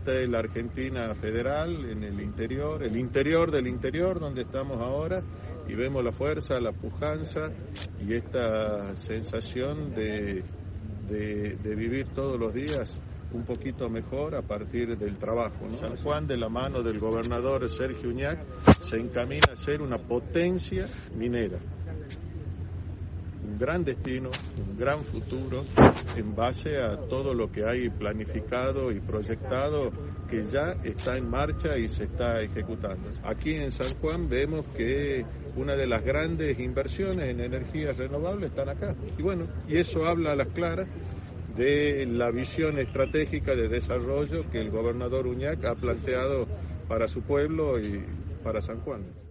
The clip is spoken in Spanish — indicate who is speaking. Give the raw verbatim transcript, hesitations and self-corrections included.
Speaker 1: esta es la Argentina federal, en el interior, el interior del interior donde estamos ahora, y vemos la fuerza, la pujanza y esta sensación de, de, de vivir todos los días un poquito mejor a partir del trabajo, ¿no? San Juan, de la mano del gobernador Sergio Uñac, se encamina a ser una potencia minera. Un gran destino, un gran futuro en base a todo lo que hay planificado y proyectado que ya está en marcha y se está ejecutando. Aquí en San Juan vemos que una de las grandes inversiones en energías renovables están acá. Y bueno, y eso habla a las claras de la visión estratégica de desarrollo que el gobernador Uñac ha planteado para su pueblo y para San Juan.